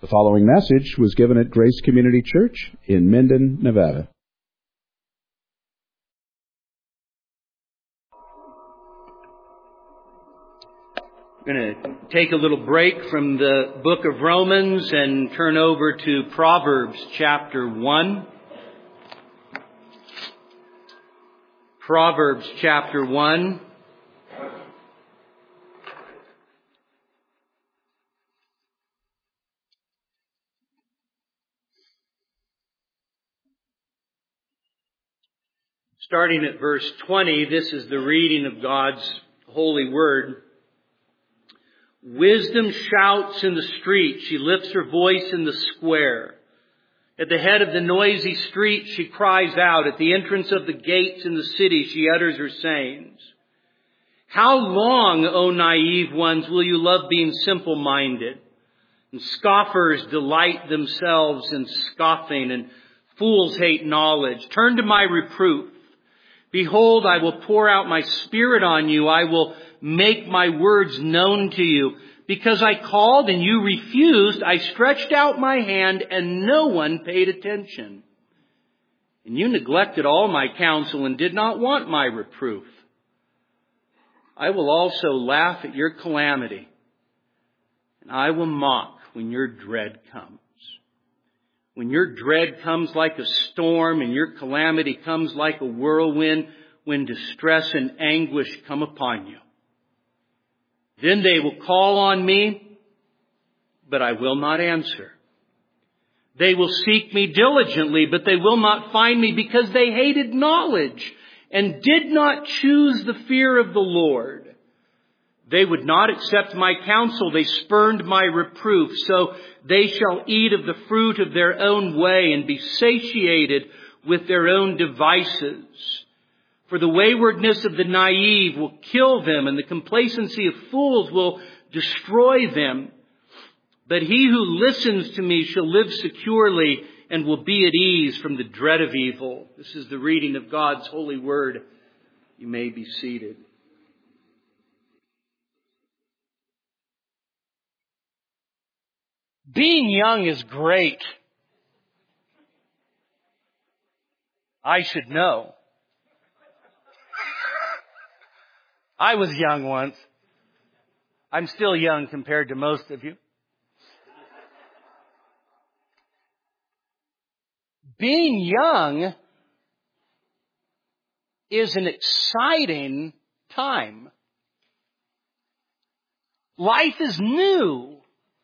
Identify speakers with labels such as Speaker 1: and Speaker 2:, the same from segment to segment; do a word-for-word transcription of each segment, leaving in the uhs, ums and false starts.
Speaker 1: The following message was given at Grace Community Church in Minden, Nevada.
Speaker 2: I'm going to take a little break from the book of Romans and turn over to Proverbs chapter one. Proverbs chapter one. Starting at verse twenty, this is the reading of God's holy word. Wisdom shouts in the street. She lifts her voice in the square. At the head of the noisy street, she cries out. At the entrance of the gates in the city, she utters her sayings. How long, O naive ones, will you love being simple-minded? And scoffers delight themselves in scoffing, and fools hate knowledge. Turn to my reproof. Behold, I will pour out my spirit on you. I will make my words known to you. Because I called and you refused, I stretched out my hand and no one paid attention. And you neglected all my counsel and did not want my reproof. I will also laugh at your calamity, and I will mock when your dread comes. When your dread comes like a storm and your calamity comes like a whirlwind, when distress and anguish come upon you. Then they will call on me, but I will not answer. They will seek me diligently, but they will not find me because they hated knowledge and did not choose the fear of the Lord. They would not accept my counsel. They spurned my reproof. So they shall eat of the fruit of their own way and be satiated with their own devices. For the waywardness of the naive will kill them, and the complacency of fools will destroy them. But he who listens to me shall live securely and will be at ease from the dread of evil. This is the reading of God's holy word. You may be seated. Being young is great. I should know. I was young once. I'm still young compared to most of you. Being young is an exciting time. Life is new.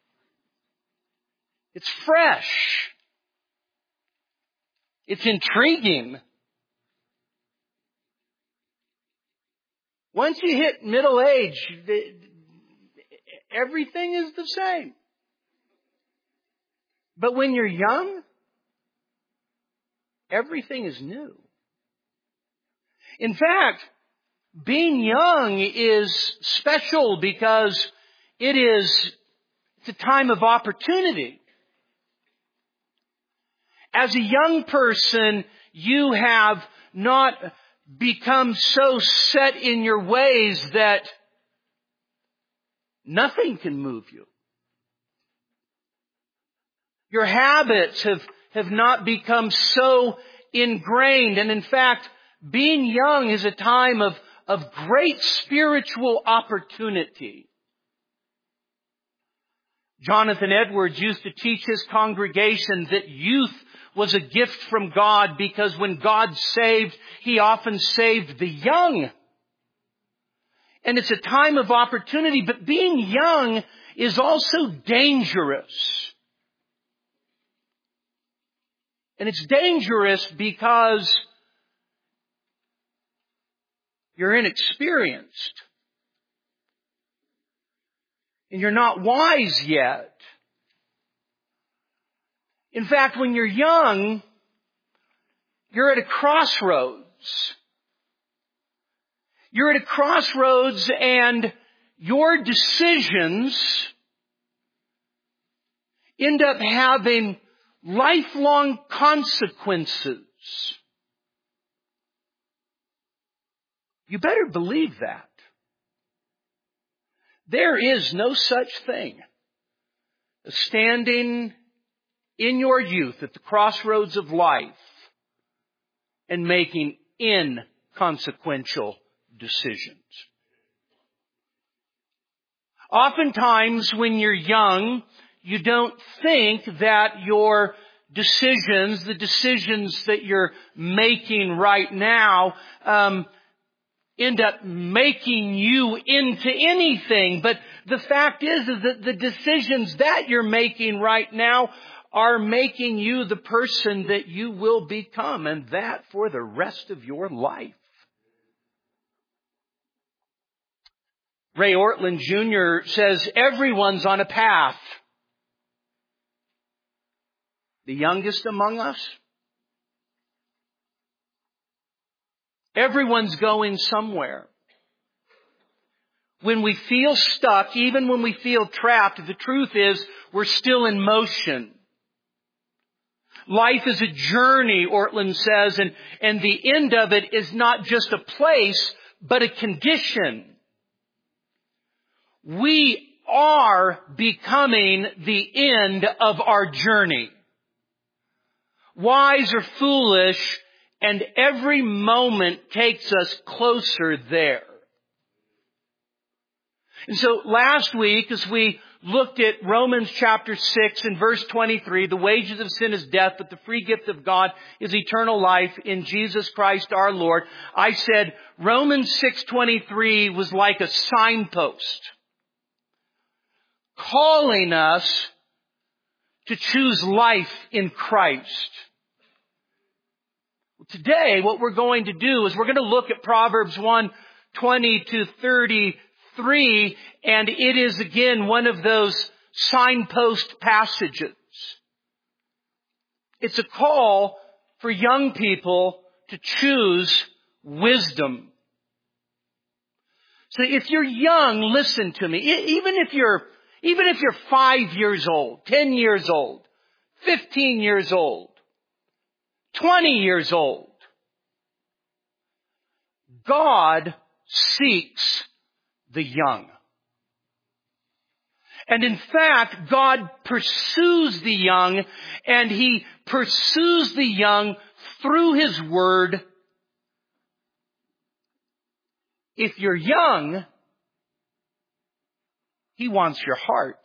Speaker 2: It's fresh. It's intriguing. Once you hit middle age, everything is the same. But when you're young, everything is new. In fact, being young is special because it is it's a time of opportunity. As a young person, you have not become so set in your ways that nothing can move you. Your habits have, have not become so ingrained. And in fact, being young is a time of, of great spiritual opportunity. Jonathan Edwards used to teach his congregation that youth was a gift from God because when God saved, He often saved the young. And it's a time of opportunity, but being young is also dangerous. And it's dangerous because you're inexperienced. And you're not wise yet. In fact, when you're young, you're at a crossroads. You're at a crossroads and your decisions end up having lifelong consequences. You better believe that. There is no such thing standing in your youth at the crossroads of life and making inconsequential decisions. Oftentimes when you're young, you don't think that your decisions, the decisions that you're making right now, um, end up making you into anything. But the fact is, is that the decisions that you're making right now are making you the person that you will become, and that for the rest of your life. Ray Ortlund Junior says, everyone's on a path. The youngest among us, everyone's going somewhere. When we feel stuck, even when we feel trapped, the truth is we're still in motion. Life is a journey, Ortlund says, and, and the end of it is not just a place, but a condition. We are becoming the end of our journey. Wise or foolish, and every moment takes us closer there. And so last week, as we looked at Romans chapter six and verse twenty-three, the wages of sin is death, but the free gift of God is eternal life in Jesus Christ our Lord. I said Romans six twenty-three was like a signpost calling us to choose life in Christ. Today, what we're going to do is we're going to look at Proverbs one twenty to thirty-three, and it is again one of those signpost passages. It's a call for young people to choose wisdom. So if you're young, listen to me. Even if you're, even if you're five years old, ten years old, fifteen years old, twenty years old, God seeks the young. And in fact, God pursues the young, and He pursues the young through His Word. If you're young, He wants your heart.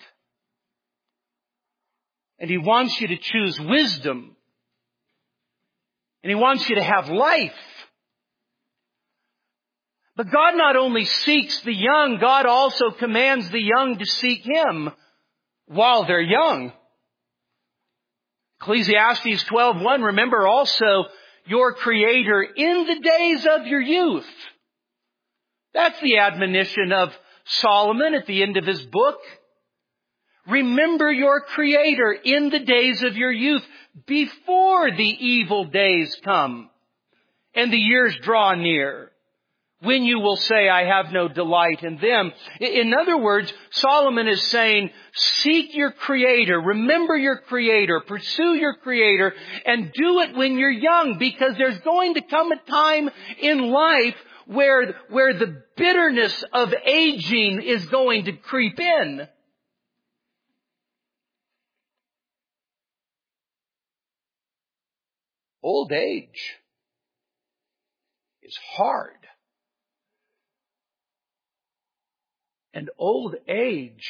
Speaker 2: And He wants you to choose wisdom. And He wants you to have life. But God not only seeks the young, God also commands the young to seek Him while they're young. Ecclesiastes twelve one, remember also your Creator in the days of your youth. That's the admonition of Solomon at the end of his book. Remember your Creator in the days of your youth, before the evil days come and the years draw near, when you will say, I have no delight in them. In other words, Solomon is saying, seek your Creator, remember your Creator, pursue your Creator, and do it when you're young, because there's going to come a time in life where, where the bitterness of aging is going to creep in. Old age is hard. And old age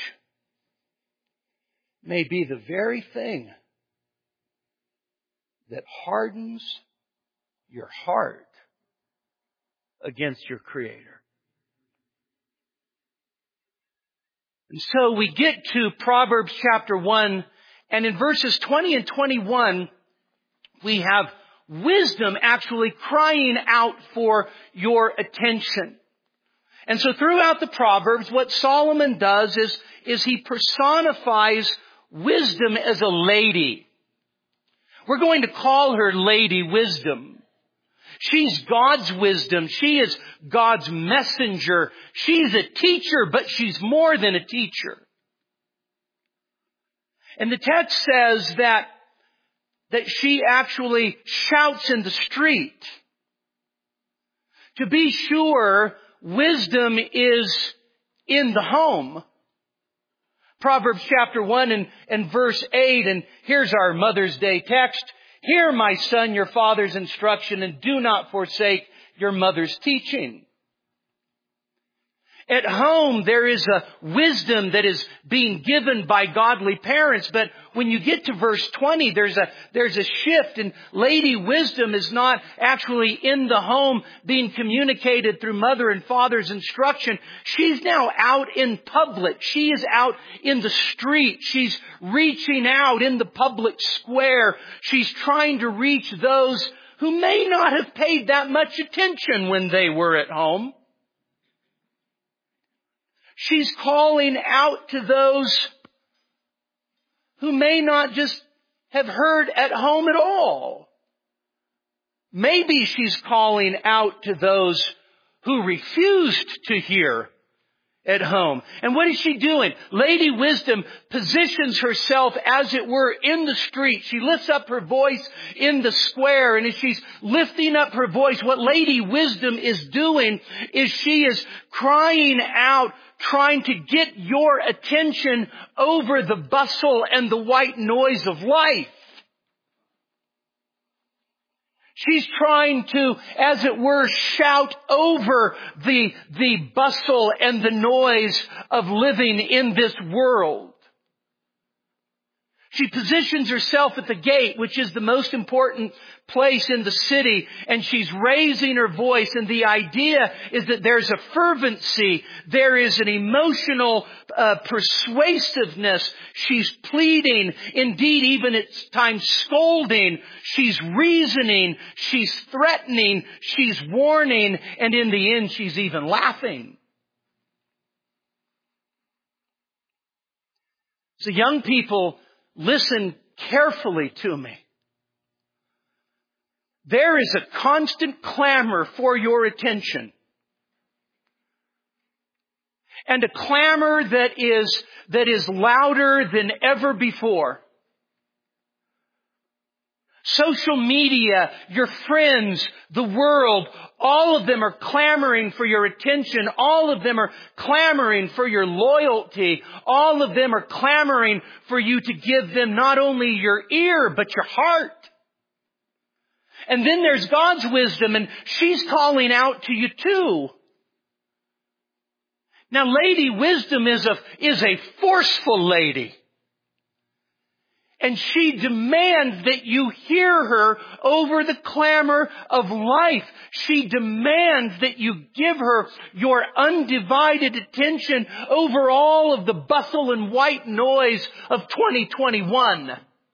Speaker 2: may be the very thing that hardens your heart against your Creator. And so we get to Proverbs chapter one, and in verses twenty and twenty-one, we have wisdom actually crying out for your attention. And so throughout the Proverbs, what Solomon does is, is he personifies wisdom as a lady. We're going to call her Lady Wisdom. She's God's wisdom. She is God's messenger. She's a teacher, but she's more than a teacher. And the text says that, that she actually shouts in the street. To be sure, wisdom is in the home. Proverbs chapter one and, and verse eight, and here's our Mother's Day text. Hear, my son, your father's instruction, and do not forsake your mother's teaching. At home, there is a wisdom that is being given by godly parents, but when you get to verse twenty, there's a, there's a shift, and lady wisdom is not actually in the home being communicated through mother and father's instruction. She's now out in public. She is out in the street. She's reaching out in the public square. She's trying to reach those who may not have paid that much attention when they were at home. She's calling out to those who may not just have heard at home at all. Maybe she's calling out to those who refused to hear at home. And what is she doing? Lady Wisdom positions herself, as it were, in the street. She lifts up her voice in the square. And as she's lifting up her voice, what Lady Wisdom is doing is she is crying out, trying to get your attention over the bustle and the white noise of life. She's trying to, as it were, shout over the, the bustle and the noise of living in this world. She positions herself at the gate, which is the most important place in the city, and she's raising her voice, and the idea is that there's a fervency, there is an emotional uh, persuasiveness. She's pleading, indeed even at times scolding, she's reasoning, she's threatening, she's warning, and in the end she's even laughing. So young people, listen carefully to me. There is a constant clamor for your attention. And a clamor that is, that is louder than ever before. Social media, your friends, the world, all of them are clamoring for your attention. All of them are clamoring for your loyalty. All of them are clamoring for you to give them not only your ear, but your heart. And then there's God's wisdom, and she's calling out to you too. Now, Lady Wisdom is a, is a forceful lady. And she demands that you hear her over the clamor of life. She demands that you give her your undivided attention over all of the bustle and white noise of twenty twenty-one.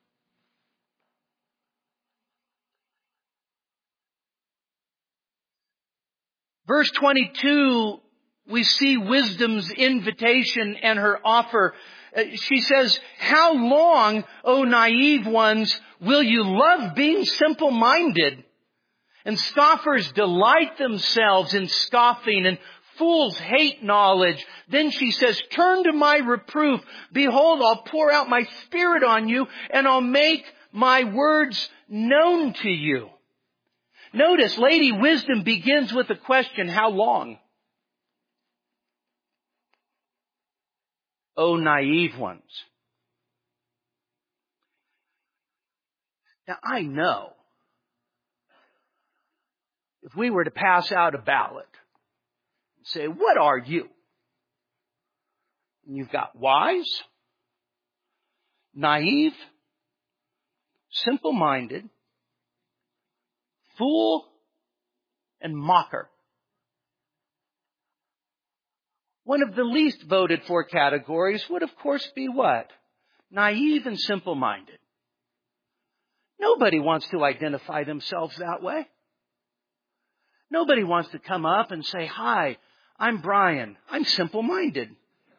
Speaker 2: Verse twenty-two, we see wisdom's invitation and her offer. She says, how long, O naive ones, will you love being simple-minded? And scoffers delight themselves in scoffing, and fools hate knowledge. Then she says, turn to my reproof. Behold, I'll pour out my spirit on you, and I'll make my words known to you. Notice, Lady Wisdom begins with the question, how long? O naive ones. Now, I know if we were to pass out a ballot and say, what are you? And you've got wise, naive, simple-minded, fool, and mocker. One of the least voted for categories would, of course, be what? Naive and simple-minded. Nobody wants to identify themselves that way. Nobody wants to come up and say, hi, I'm Brian. I'm simple-minded.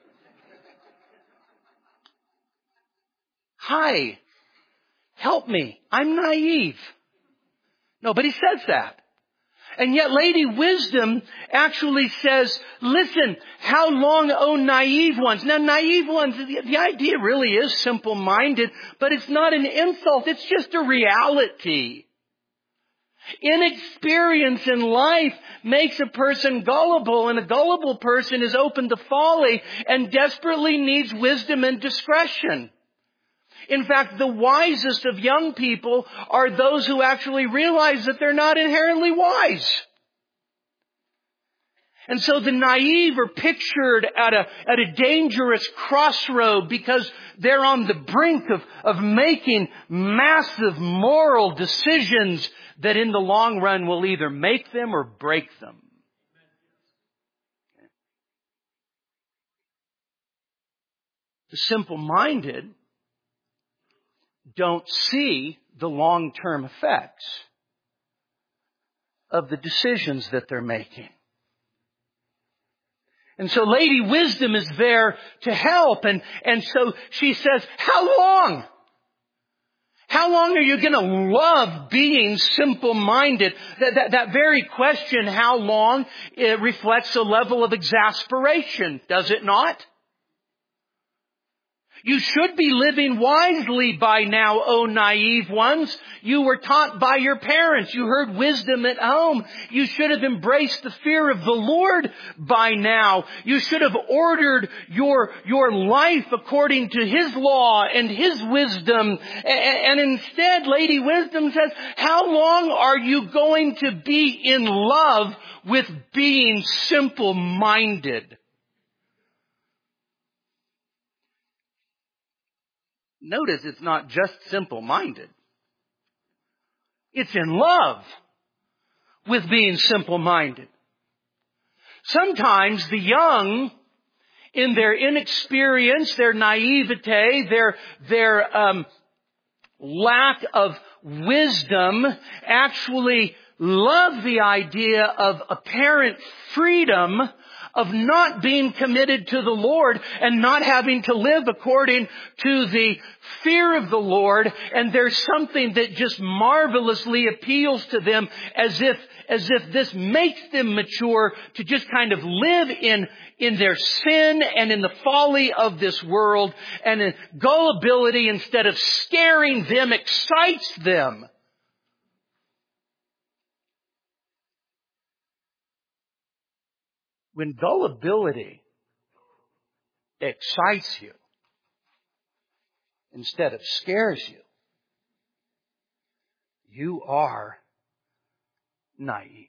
Speaker 2: Hi, help me. I'm naive. Nobody says that. And yet Lady Wisdom actually says, listen, how long, O naive ones? Now, naive ones, the, the idea really is simple-minded, but it's not an insult. It's just a reality. Inexperience in life makes a person gullible, and a gullible person is open to folly and desperately needs wisdom and discretion. In fact, the wisest of young people are those who actually realize that they're not inherently wise. And so the naive are pictured at a, at a dangerous crossroad because they're on the brink of, of making massive moral decisions that in the long run will either make them or break them. The simple-minded don't see the long-term effects of the decisions that they're making. And so Lady Wisdom is there to help. And, and so she says, how long? How long are you going to love being simple-minded? That, that, that very question, how long, it reflects a level of exasperation, does it not? You should be living wisely by now, O naive ones. You were taught by your parents. You heard wisdom at home. You should have embraced the fear of the Lord by now. You should have ordered your, your life according to His law and His wisdom. And instead, Lady Wisdom says, how long are you going to be in love with being simple-minded? Notice it's not just simple-minded. It's in love with being simple-minded. Sometimes the young, in their inexperience, their naivete, their, their um, lack of wisdom, actually love the idea of apparent freedom, of not being committed to the Lord and not having to live according to the fear of the Lord. And there's something that just marvelously appeals to them, as if, as if this makes them mature to just kind of live in, in their sin and in the folly of this world. And gullibility, instead of scaring them, excites them. When gullibility excites you instead of scares you, you are naive.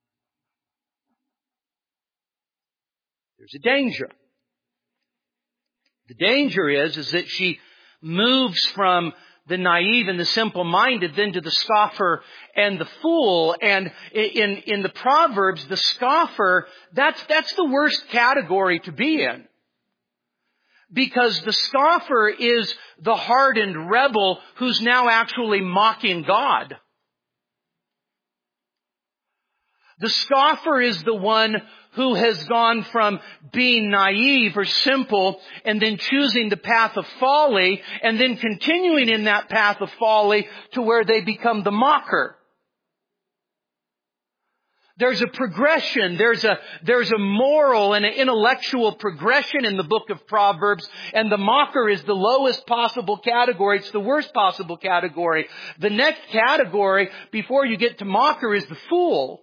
Speaker 2: There's a danger. The danger is, is that she moves from the naive and the simple-minded then to the scoffer and the fool. And in, in the Proverbs, the scoffer, that's, that's the worst category to be in. Because the scoffer is the hardened rebel who's now actually mocking God. The scoffer is the one who has gone from being naive or simple and then choosing the path of folly and then continuing in that path of folly to where they become the mocker. There's a progression, there's a, there's a moral and an intellectual progression in the book of Proverbs, and the mocker is the lowest possible category. It's the worst possible category. The next category before you get to mocker is the fool.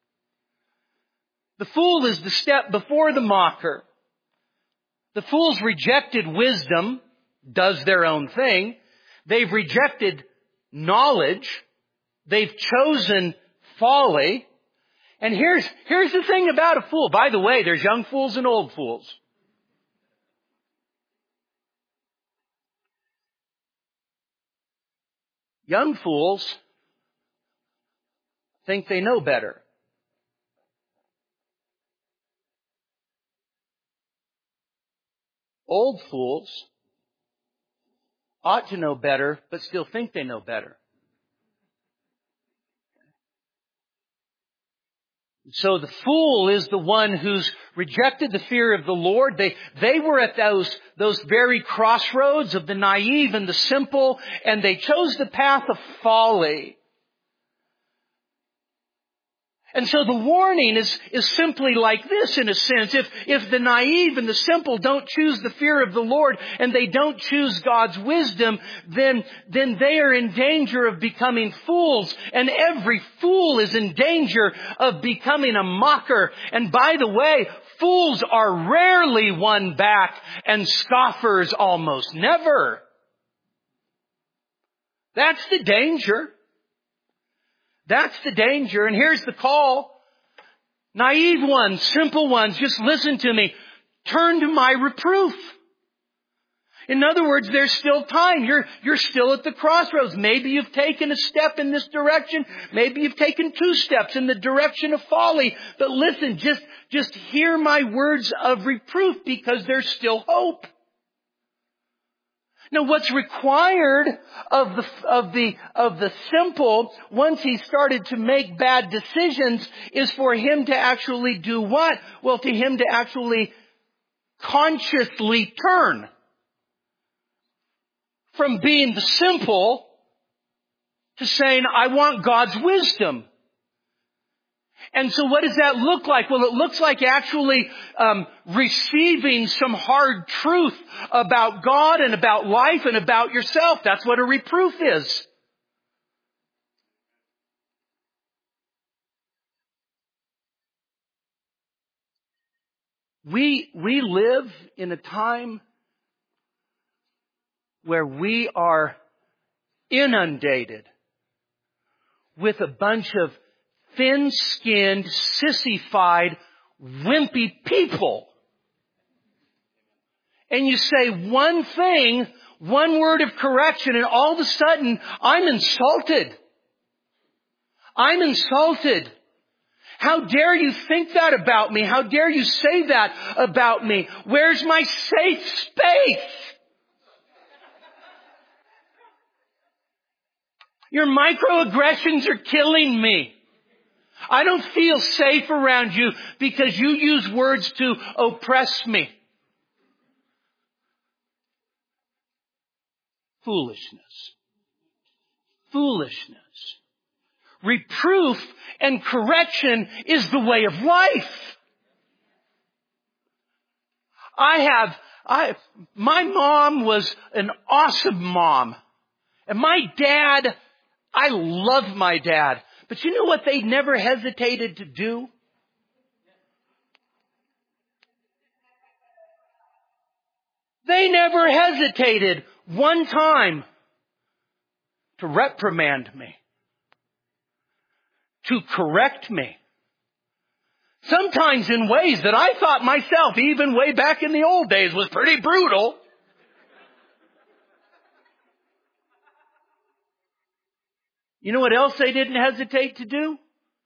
Speaker 2: The fool is the step before the mocker. The fool's rejected wisdom, does their own thing. They've rejected knowledge. They've chosen folly. And here's, here's the thing about a fool. By the way, there's young fools and old fools. Young fools think they know better. Old fools ought to know better, but still think they know better. So the fool is the one who's rejected the fear of the Lord. They, they were at those, those very crossroads of the naive and the simple, and they chose the path of folly. And so the warning is, is simply like this in a sense. If, if the naive and the simple don't choose the fear of the Lord and they don't choose God's wisdom, then, then they are in danger of becoming fools. And every fool is in danger of becoming a mocker. And by the way, fools are rarely won back and scoffers almost never. That's the danger. That's the danger. And here's the call. Naive ones, simple ones, just listen to me. Turn to my reproof. In other words, there's still time. You're, you're still at the crossroads. Maybe you've taken a step in this direction. Maybe you've taken two steps in the direction of folly. But listen, just, just hear my words of reproof because there's still hope. Now, what's required of the, of the, of the simple, once he started to make bad decisions, is for him to actually do what? Well, to him to actually consciously turn from being the simple to saying, I want God's wisdom. And so what does that look like? Well, it looks like actually um, receiving some hard truth about God and about life and about yourself. That's what a reproof is. We, we live in a time where we are inundated with a bunch of thin-skinned, sissified, wimpy people. And you say one thing, one word of correction, and all of a sudden, I'm insulted. I'm insulted. How dare you think that about me? How dare you say that about me? Where's my safe space? Your microaggressions are killing me. I don't feel safe around you because you use words to oppress me. Foolishness. Foolishness. Reproof and correction is the way of life. I have, I, my mom was an awesome mom. And my dad, I love my dad. But you know what they never hesitated to do? They never hesitated one time to reprimand me, to correct me. Sometimes in ways that I thought myself, even way back in the old days, was pretty brutal. You know what else they didn't hesitate to do?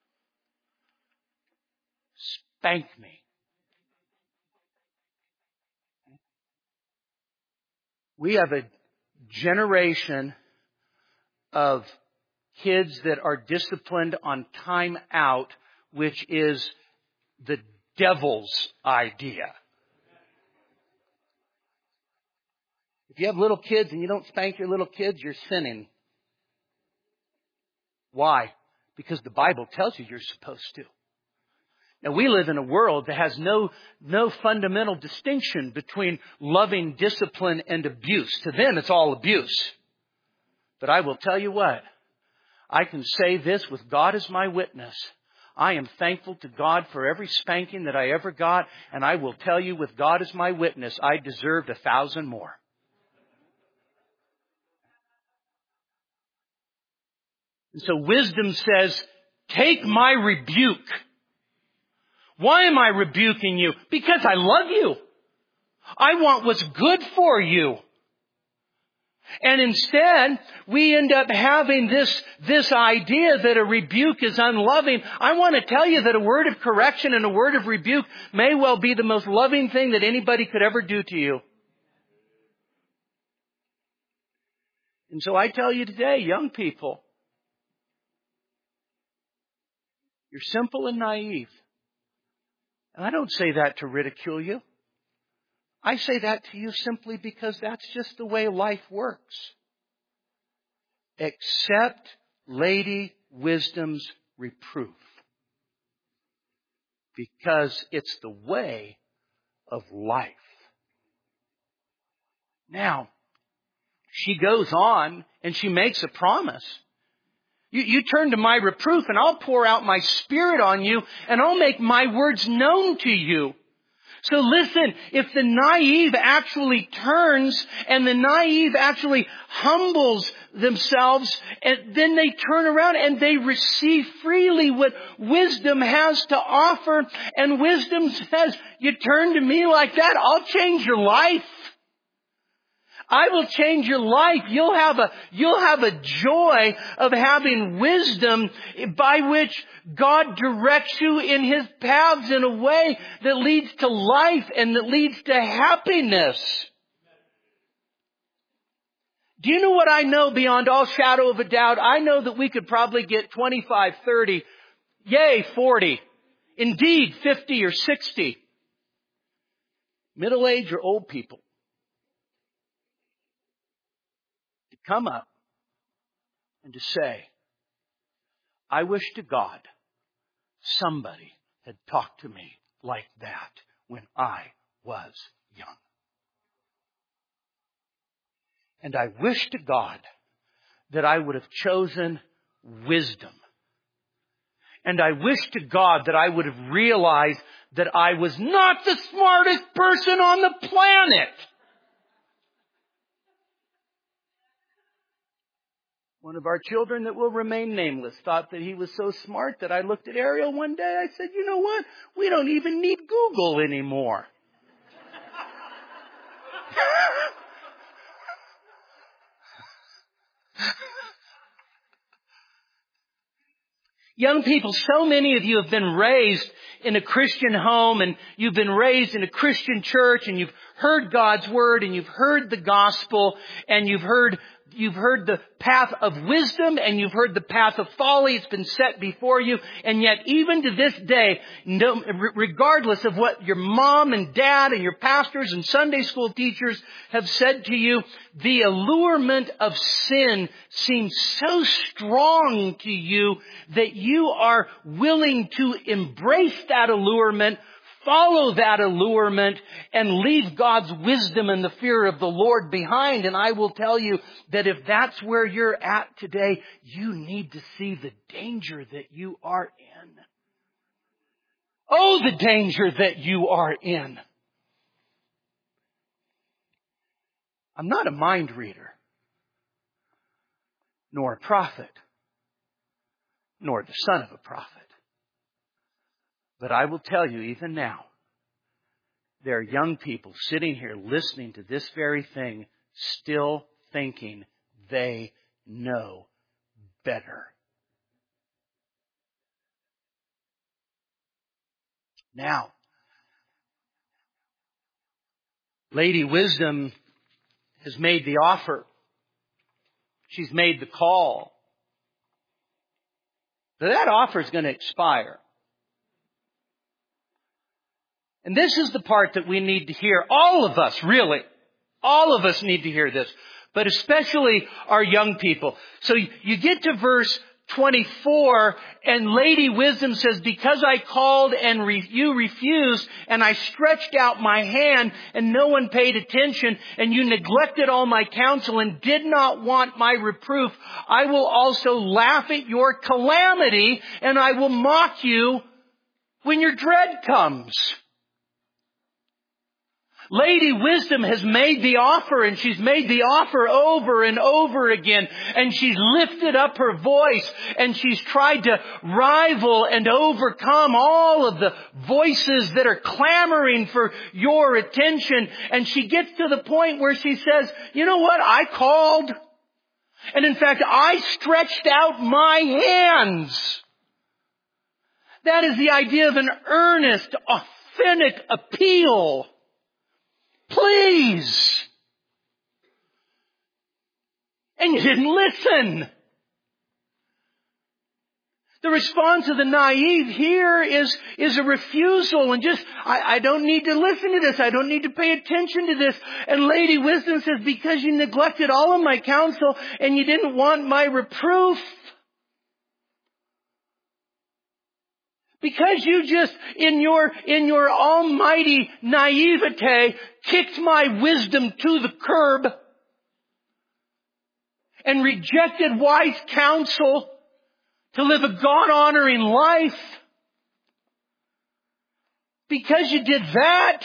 Speaker 2: Spank me. We have a generation of kids that are disciplined on time out, which is the devil's idea. If you have little kids and you don't spank your little kids, you're sinning. Why? Because the Bible tells you you're supposed to. Now, we live in a world that has no, no fundamental distinction between loving discipline and abuse. To them, it's all abuse. But I will tell you what, I can say this with God as my witness. I am thankful to God for every spanking that I ever got, and I will tell you with God as my witness, I deserved a thousand more. And so wisdom says, take my rebuke. Why am I rebuking you? Because I love you. I want what's good for you. And instead, we end up having this, this idea that a rebuke is unloving. I want to tell you that a word of correction and a word of rebuke may well be the most loving thing that anybody could ever do to you. And so I tell you today, young people, you're simple and naive. And I don't say that to ridicule you. I say that to you simply because that's just the way life works. Accept Lady Wisdom's reproof. because it's the way of life. Now, she goes on and she makes a promise. You, you turn to my reproof and I'll pour out my Spirit on you and I'll make my words known to you. So listen, if the naive actually turns and the naive actually humbles themselves, and then they turn around and they receive freely what wisdom has to offer. And wisdom says, you turn to me like that, I'll change your life. I will change your life. You'll have a, you'll have a joy of having wisdom by which God directs you in His paths in a way that leads to life and that leads to happiness. Do you know what I know beyond all shadow of a doubt? I know that we could probably get twenty-five, thirty, yay, forty, indeed fifty or sixty, middle-aged or old people, come up and to say, I wish to God somebody had talked to me like that when I was young. And I wish to God that I would have chosen wisdom. And I wish to God that I would have realized that I was not the smartest person on the planet. One of our children that will remain nameless thought that he was so smart that I looked at Ariel one day. I said, you know what? We don't even need Google anymore. Young people, so many of you have been raised in a Christian home and you've been raised in a Christian church and you've heard God's Word and you've heard the gospel and you've heard You've heard the path of wisdom and you've heard the path of folly. It's been set before you. And yet even to this day, no, regardless of what your mom and dad and your pastors and Sunday school teachers have said to you, the allurement of sin seems so strong to you that you are willing to embrace that allurement, follow that allurement, and leave God's wisdom and the fear of the Lord behind. And I will tell you that if that's where you're at today, you need to see the danger that you are in. Oh, the danger that you are in. I'm not a mind reader, nor a prophet, nor the son of a prophet. But I will tell you, even now, there are young people sitting here listening to this very thing, still thinking they know better. Now, Lady Wisdom has made the offer. She's made the call. But that offer is going to expire. And this is the part that we need to hear. All of us, really. All of us need to hear this. But especially our young people. So you get to verse twenty-four and Lady Wisdom says, because I called and re- you refused and I stretched out my hand and no one paid attention and you neglected all my counsel and did not want my reproof, I will also laugh at your calamity and I will mock you when your dread comes. Lady Wisdom has made the offer and she's made the offer over and over again and she's lifted up her voice and she's tried to rival and overcome all of the voices that are clamoring for your attention, and she gets to the point where she says, you know what, I called and in fact I stretched out my hands. That is the idea of an earnest, authentic appeal. Please. And you didn't listen. The response of the naive here is, is a refusal and just, I, I don't need to listen to this. I don't need to pay attention to this. And Lady Wisdom says, because you neglected all of my counsel and you didn't want my reproof. Because you just, in your, in your almighty naivete, kicked my wisdom to the curb and rejected wise counsel to live a God-honoring life. Because you did that,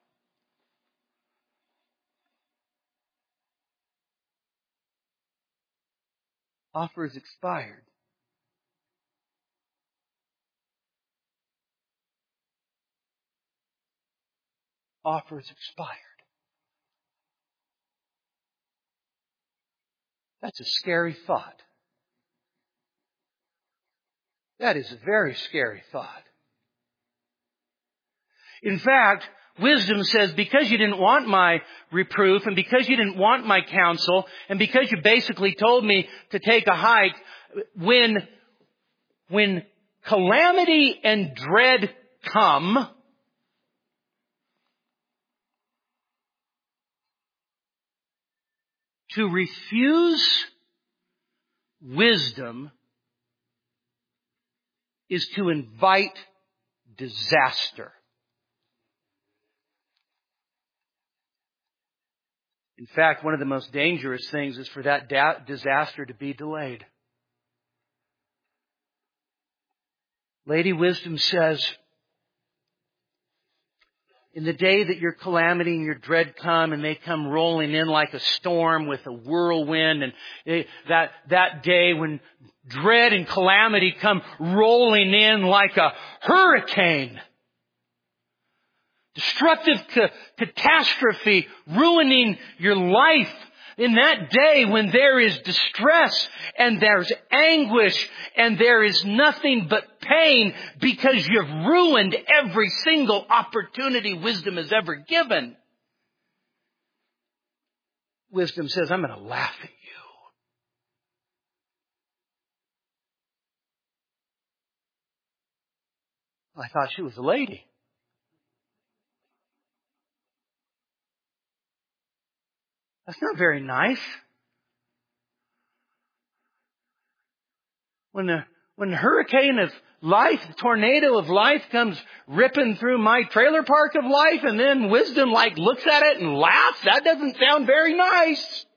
Speaker 2: offer is expired. Offer is expired. That's a scary thought. That is a very scary thought. In fact, wisdom says, because you didn't want my reproof, and because you didn't want my counsel, and because you basically told me to take a hike, when, when calamity and dread come, to refuse wisdom is to invite disaster. In fact, one of the most dangerous things is for that da- disaster to be delayed. Lady Wisdom says, in the day that your calamity and your dread come, and they come rolling in like a storm with a whirlwind, and they, that, that day when dread and calamity come rolling in like a hurricane, destructive ca- catastrophe, ruining your life. In that day when there is distress and there's anguish and there is nothing but pain because you've ruined every single opportunity wisdom has ever given. Wisdom says, I'm going to laugh at you. I thought she was a lady. That's not very nice. When the, when the hurricane of life, the tornado of life comes ripping through my trailer park of life, and then wisdom like looks at it and laughs, that doesn't sound very nice.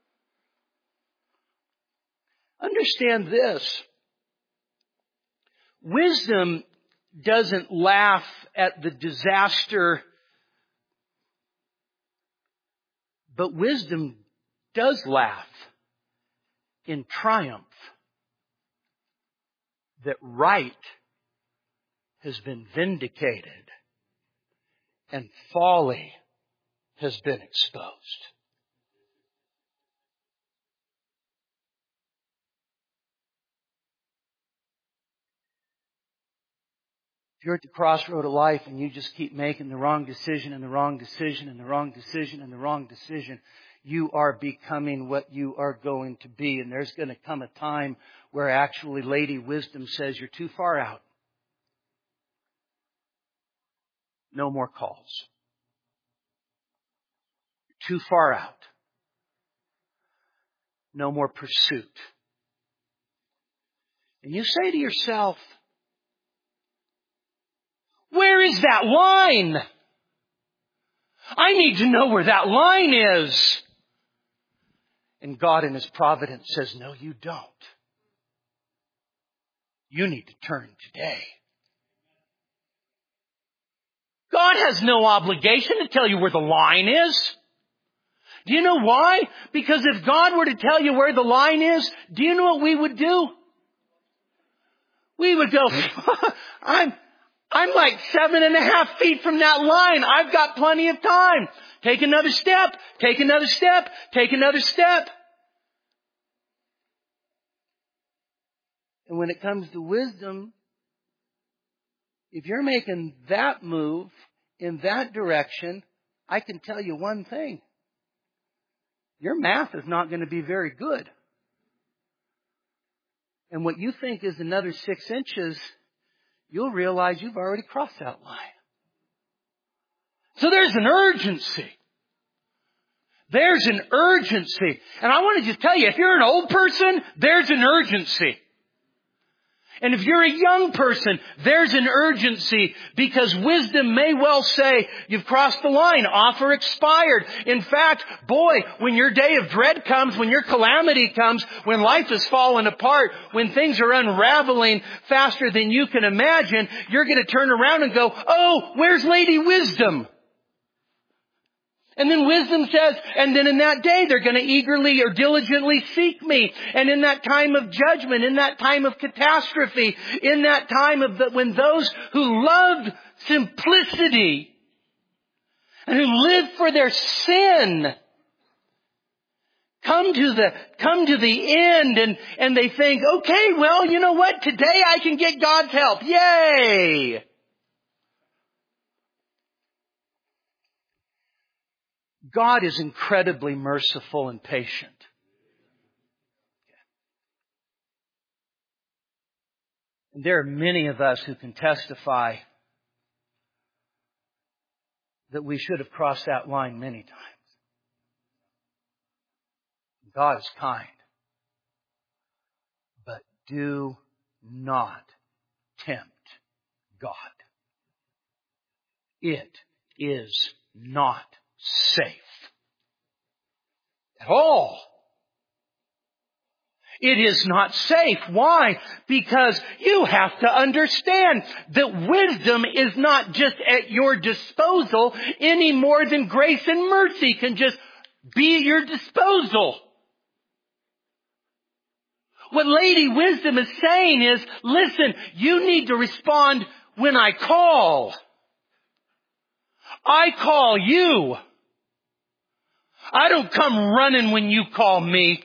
Speaker 2: Understand this. Wisdom doesn't laugh at the disaster, but wisdom does laugh in triumph that right has been vindicated and folly has been exposed. If you're at the crossroad of life and you just keep making the wrong decision and the wrong decision and the wrong decision and the wrong decision, you are becoming what you are going to be. And there's going to come a time where actually Lady Wisdom says you're too far out. No more calls. You're too far out. No more pursuit. And you say to yourself, where is that line? I need to know where that line is. And God in His providence says, no, you don't. You need to turn today. God has no obligation to tell you where the line is. Do you know why? Because if God were to tell you where the line is, do you know what we would do? We would go, I'm, I'm like seven and a half feet from that line. I've got plenty of time. Take another step. Take another step. Take another step. And when it comes to wisdom, if you're making that move in that direction, I can tell you one thing. Your math is not going to be very good. And what you think is another six inches, you'll realize you've already crossed that line. So there's an urgency. There's an urgency. And I want to just tell you, if you're an old person, there's an urgency. And if you're a young person, there's an urgency because wisdom may well say, you've crossed the line, offer expired. In fact, boy, when your day of dread comes, when your calamity comes, when life is falling apart, when things are unraveling faster than you can imagine, you're going to turn around and go, oh, where's Lady Wisdom? And then wisdom says, and then in that day they're going to eagerly or diligently seek me. And in that time of judgment, in that time of catastrophe, in that time of the, when those who loved simplicity and who lived for their sin come to the, come to the end and, and they think, okay, well, you know what? Today I can get God's help. Yay! God is incredibly merciful and patient. And there are many of us who can testify that we should have crossed that line many times. God is kind. But do not tempt God. It is not safe at all. It is not safe. Why? Because you have to understand that wisdom is not just at your disposal any more than grace and mercy can just be at your disposal. What Lady Wisdom is saying is, listen, you need to respond when I call. I call you. I don't come running when you call me.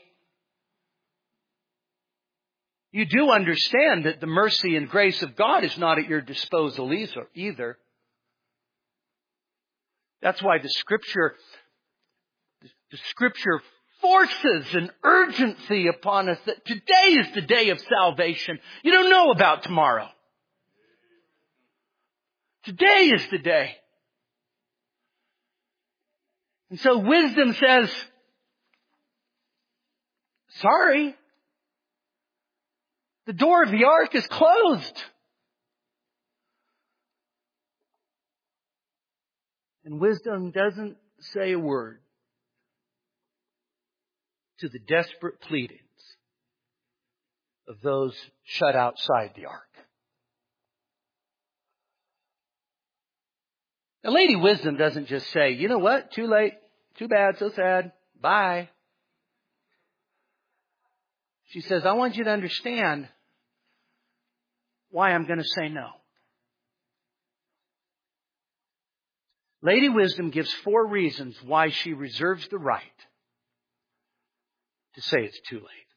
Speaker 2: You do understand that the mercy and grace of God is not at your disposal either. That's why the Scripture, the Scripture forces an urgency upon us that today is the day of salvation. You don't know about tomorrow. Today is the day. And so wisdom says, sorry, the door of the ark is closed. And wisdom doesn't say a word to the desperate pleadings of those shut outside the ark. Now, Lady Wisdom doesn't just say, you know what, too late, too bad, so sad, bye. She says, I want you to understand why I'm going to say no. Lady Wisdom gives four reasons why she reserves the right to say it's too late.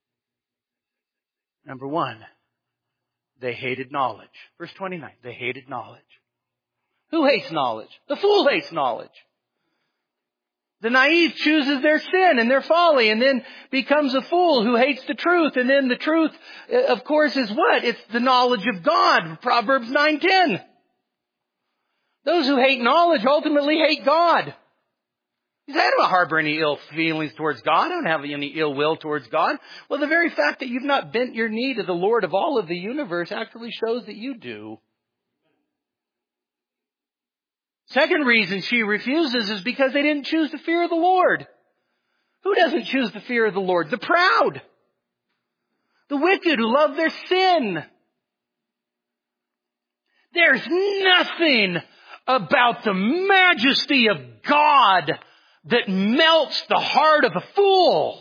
Speaker 2: Number one, they hated knowledge. Verse twenty-nine, they hated knowledge. Who hates knowledge? The fool hates knowledge. The naive chooses their sin and their folly and then becomes a fool who hates the truth. And then the truth, of course, is what? It's the knowledge of God. Proverbs nine ten. Those who hate knowledge ultimately hate God. He said, I don't harbor any ill feelings towards God. I don't have any ill will towards God. Well, the very fact that you've not bent your knee to the Lord of all of the universe actually shows that you do. Second reason she refuses is because they didn't choose the fear of the Lord. Who doesn't choose the fear of the Lord? The proud. The wicked who love their sin. There's nothing about the majesty of God that melts the heart of a fool.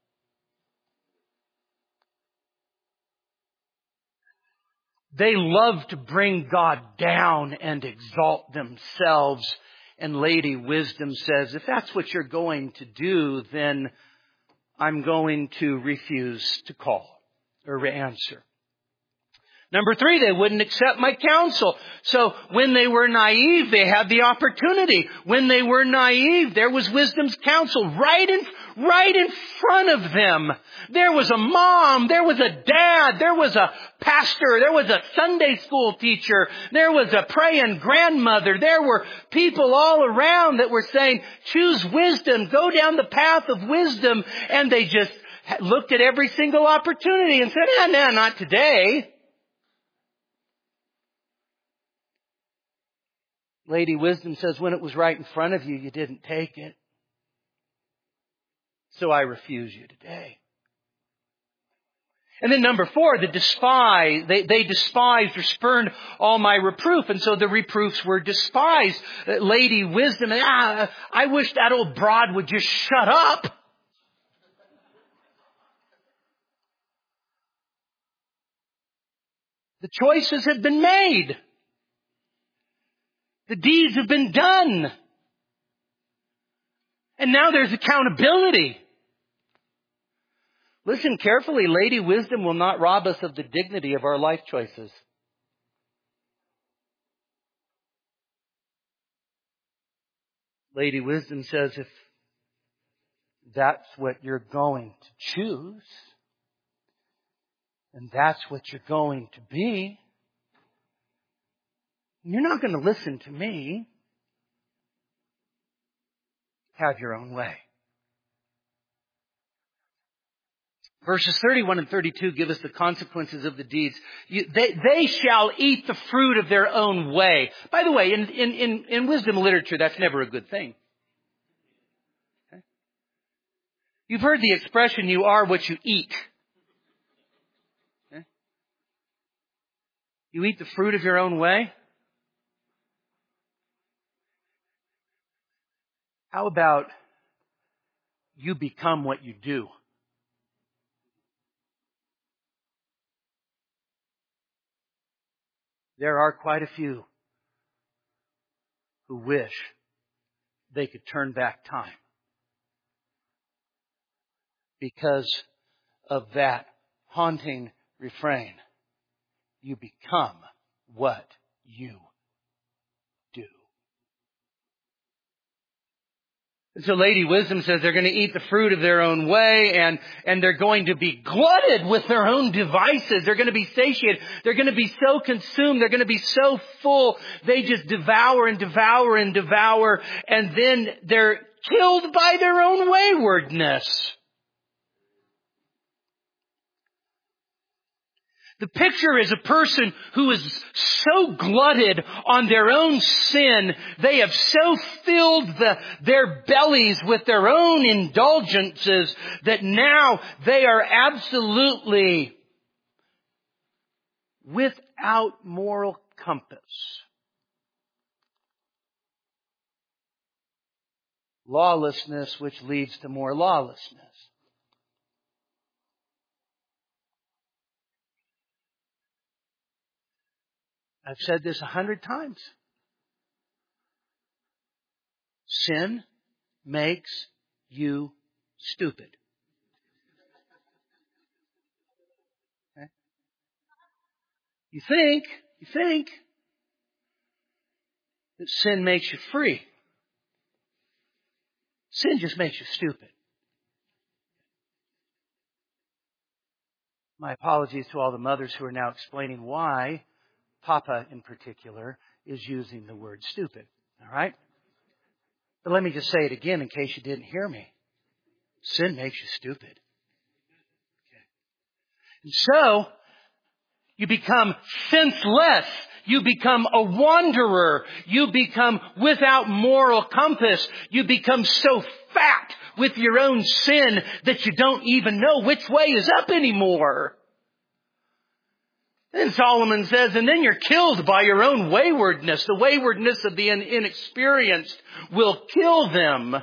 Speaker 2: They love to bring God down and exalt themselves. And Lady Wisdom says, if that's what you're going to do, then I'm going to refuse to call or answer. Number three, they wouldn't accept my counsel. So when they were naive, they had the opportunity. When they were naive, there was wisdom's counsel right in, right in front of them. There was a mom, there was a dad, there was a pastor, there was a Sunday school teacher, there was a praying grandmother. There were people all around that were saying, choose wisdom, go down the path of wisdom. And they just looked at every single opportunity and said, eh, no, not today. Lady Wisdom says, when it was right in front of you, you didn't take it. So I refuse you today. And then number four, the despise. They, they despised or spurned all my reproof. And so the reproofs were despised. Uh, Lady Wisdom, ah, I wish that old broad would just shut up. The choices have been made. The deeds have been done. And now there's accountability. Listen carefully. Lady Wisdom will not rob us of the dignity of our life choices. Lady Wisdom says if that's what you're going to choose, and that's what you're going to be, you're not going to listen to me. Have your own way. Verses thirty-one and thirty-two give us the consequences of the deeds. You, they, they shall eat the fruit of their own way. By the way, in, in, in, in wisdom literature, that's never a good thing. Okay? You've heard the expression, you are what you eat. Okay? You eat the fruit of your own way. How about you become what you do? There are quite a few who wish they could turn back time because of that haunting refrain. You become what you do. And so Lady Wisdom says they're going to eat the fruit of their own way, and, and they're going to be glutted with their own devices. They're going to be satiated. They're going to be so consumed. They're going to be so full. They just devour and devour and devour, and then they're killed by their own waywardness. The picture is a person who is so glutted on their own sin, they have so filled the, their bellies with their own indulgences that now they are absolutely without moral compass. Lawlessness, which leads to more lawlessness. I've said this a hundred times. Sin makes you stupid. Okay? You think, you think that sin makes you free. Sin just makes you stupid. My apologies to all the mothers who are now explaining why Papa, in particular, is using the word stupid. All right? But let me just say it again in case you didn't hear me. Sin makes you stupid. Okay. And so, you become senseless. You become a wanderer. You become without moral compass. You become so fat with your own sin that you don't even know which way is up anymore. Then Solomon says, and then you're killed by your own waywardness. The waywardness of the inexperienced will kill them.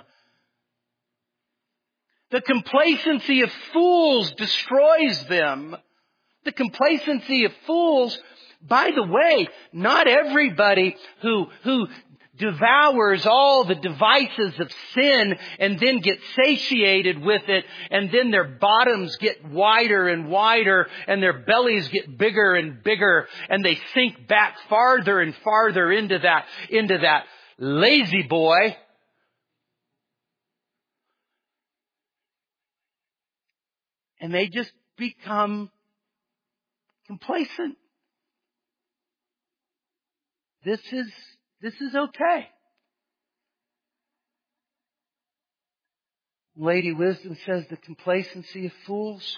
Speaker 2: The complacency of fools destroys them. The complacency of fools, by the way, not everybody who, who devours all the devices of sin and then gets satiated with it, and then their bottoms get wider and wider and their bellies get bigger and bigger, and they sink back farther and farther into that, into that lazy boy. And they just become complacent. This is This is okay. Lady Wisdom says the complacency of fools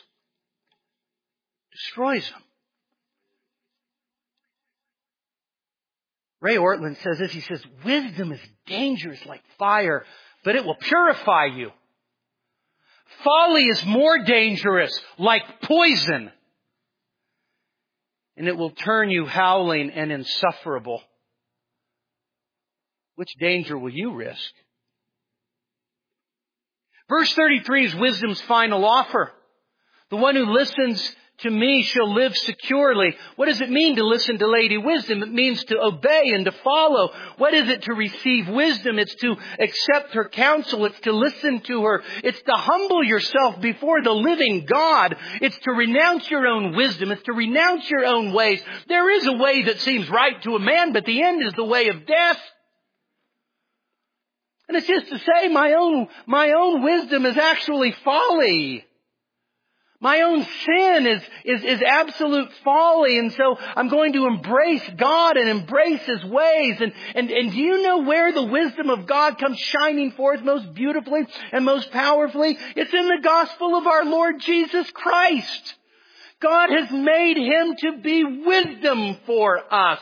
Speaker 2: destroys them. Ray Ortlund says this. He says, wisdom is dangerous like fire, but it will purify you. Folly is more dangerous like poison, and it will turn you howling and insufferable. Which danger will you risk? Verse thirty-three is wisdom's final offer. The one who listens to me shall live securely. What does it mean to listen to Lady Wisdom? It means to obey and to follow. What is it to receive wisdom? It's to accept her counsel. It's to listen to her. It's to humble yourself before the living God. It's to renounce your own wisdom. It's to renounce your own ways. There is a way that seems right to a man, but the end is the way of death. And it's just to say my own, my own wisdom is actually folly. My own sin is, is, is absolute folly. And so I'm going to embrace God and embrace His ways. And, and, and do you know where the wisdom of God comes shining forth most beautifully and most powerfully? It's in the gospel of our Lord Jesus Christ. God has made Him to be wisdom for us.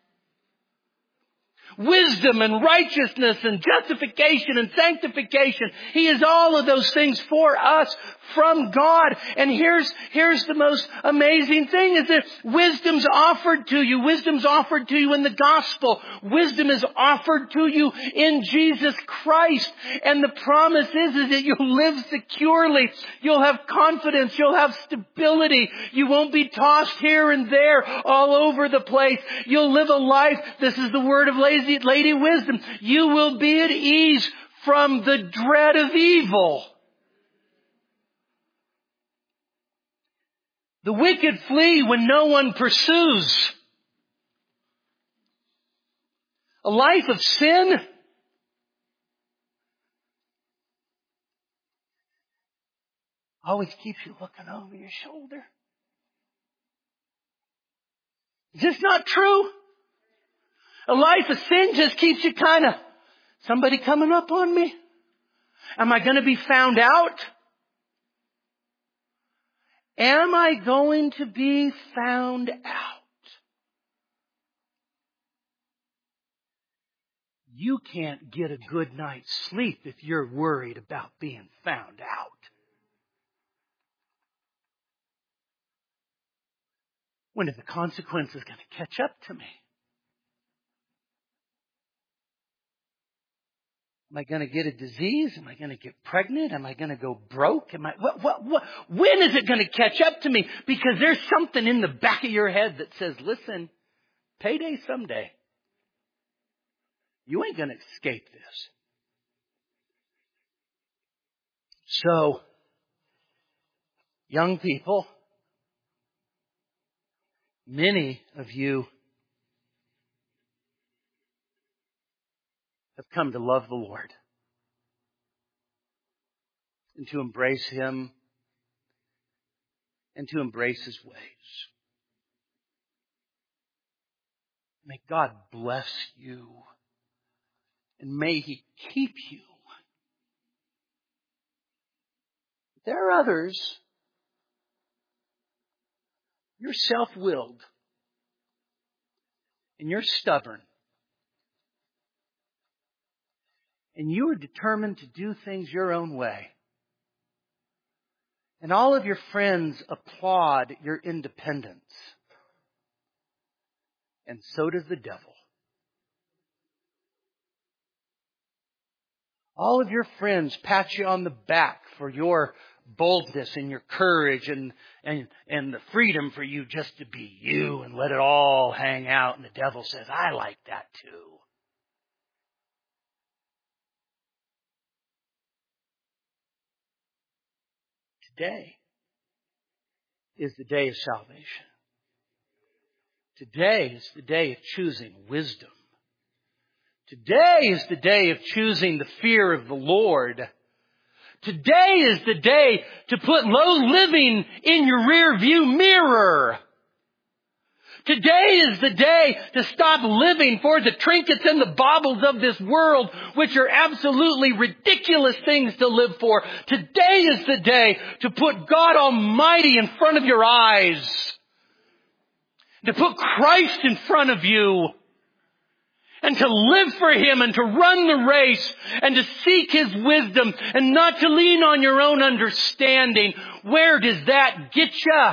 Speaker 2: Wisdom and righteousness and justification and sanctification. He is all of those things for us from God. And here's, here's the most amazing thing is that wisdom's offered to you. Wisdom's offered to you in the gospel. Wisdom is offered to you in Jesus Christ. And the promise is, is that you'll live securely. You'll have confidence. You'll have stability. You won't be tossed here and there all over the place. You'll live a life. This is the word of lazy Lady Wisdom. You will be at ease from the dread of evil. The wicked flee when no one pursues. A life of sin always keeps you looking over your shoulder. Is this not true? A life of sin just keeps you kind of, somebody coming up on me? Am I going to be found out? Am I going to be found out? You can't get a good night's sleep if you're worried about being found out. When are the consequences going to catch up to me? Am I going to get a disease? Am I going to get pregnant? Am I going to go broke? Am I, what, what, what, when is it going to catch up to me? Because there's something in the back of your head that says, listen, payday someday. You ain't going to escape this. So, young people, many of you have come to love the Lord and to embrace Him and to embrace His ways. May God bless you and may He keep you. There are others, you're self-willed and you're stubborn. And you are determined to do things your own way. And all of your friends applaud your independence. And so does the devil. All of your friends pat you on the back for your boldness and your courage and, and, and the freedom for you just to be you and let it all hang out. And the devil says, I like that too. Today is the day of salvation. Today is the day of choosing wisdom. Today is the day of choosing the fear of the Lord. Today is the day to put low living in your rear view mirror. Today is the day to stop living for the trinkets and the baubles of this world, which are absolutely ridiculous things to live for. Today is the day to put God Almighty in front of your eyes. To put Christ in front of you. and to live for Him and to run the race and to seek His wisdom and not to lean on your own understanding. Where does that get you?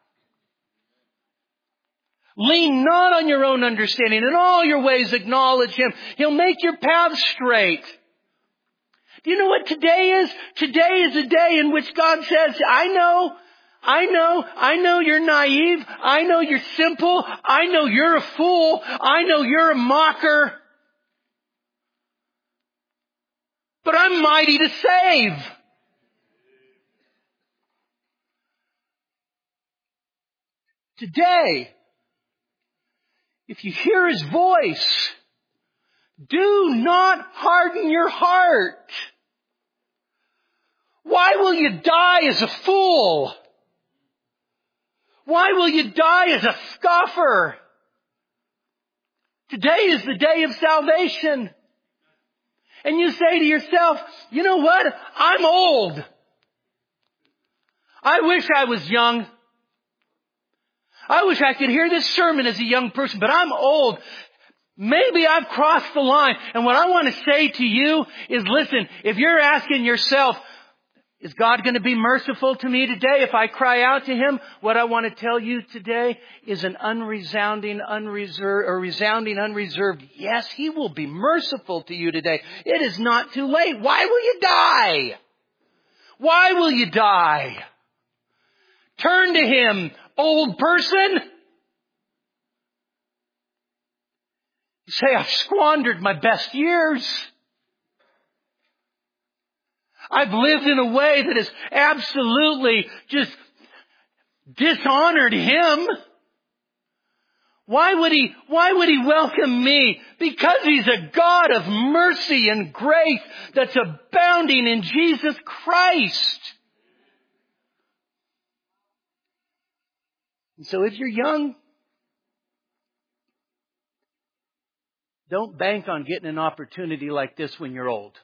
Speaker 2: Lean not on your own understanding. In all your ways acknowledge Him. He'll make your path straight. Do you know what today is? Today is a day in which God says, I know, I know, I know you're naive. I know you're simple. I know you're a fool. I know you're a mocker. But I'm mighty to save. Today, if you hear His voice, do not harden your heart. Why will you die as a fool? Why will you die as a scoffer? Today is the day of salvation. And you say to yourself, you know what? I'm old. I wish I was young. I wish I could hear this sermon as a young person, but I'm old. Maybe I've crossed the line. And what I want to say to you is, listen, if you're asking yourself, is God going to be merciful to me today if I cry out to Him? What I want to tell you today is an unresounding, unreserved, or resounding, unreserved, yes, He will be merciful to you today. It is not too late. Why will you die? Why will you die? Turn to Him, old person. You say, I've squandered my best years. I've lived in a way that has absolutely just dishonored Him. Why would He, why would He welcome me? Because He's a God of mercy and grace that's abounding in Jesus Christ. And so if you're young, don't bank on getting an opportunity like this when you're old.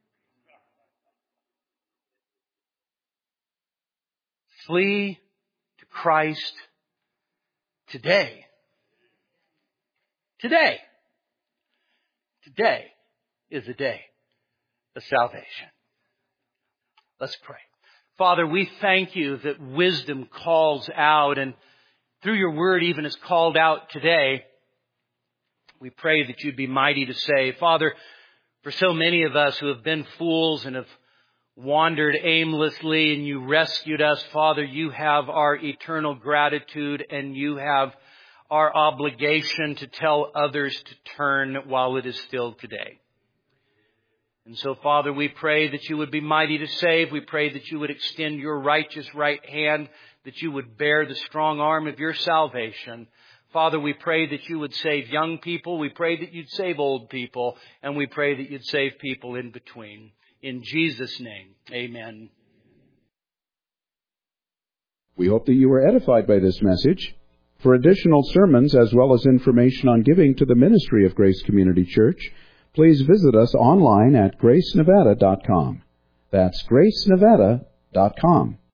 Speaker 2: Flee to Christ today. Today. Today is the day of salvation. Let's pray. Father, we thank You that wisdom calls out, and through Your word even is called out today. We pray that You'd be mighty to save. Father, for so many of us who have been fools and have wandered aimlessly and You rescued us, Father, You have our eternal gratitude and You have our obligation to tell others to turn while it is still today. And so, Father, we pray that You would be mighty to save. We pray that You would extend Your righteous right hand, that You would bear the strong arm of Your salvation. Father, we pray that You would save young people. We pray that You'd save old people. And we pray that You'd save people in between. In Jesus' name, amen.
Speaker 1: We hope that you were edified by this message. For additional sermons as well as information on giving to the ministry of Grace Community Church, please visit us online at grace nevada dot com. That's grace nevada dot com.